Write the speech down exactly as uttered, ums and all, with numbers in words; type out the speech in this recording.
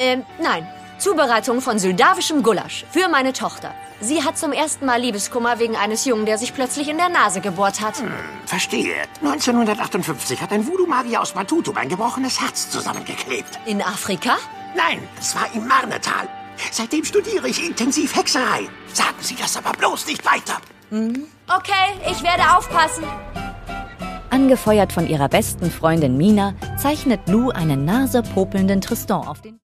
Ähm, nein. Zubereitung von soldawischem Gulasch für meine Tochter. Sie hat zum ersten Mal Liebeskummer wegen eines Jungen, der sich plötzlich in der Nase gebohrt hat. Hm, verstehe. neunzehnhundertachtundfünfzig hat ein Voodoo-Magier aus Matutu ein gebrochenes Herz zusammengeklebt. In Afrika? Nein, es war im Marnetal. Seitdem studiere ich intensiv Hexerei. Sagen Sie das aber bloß nicht weiter. Mhm. Okay, ich werde aufpassen. Angefeuert von ihrer besten Freundin Mina zeichnet Lou einen nasepopelnden Tristan auf den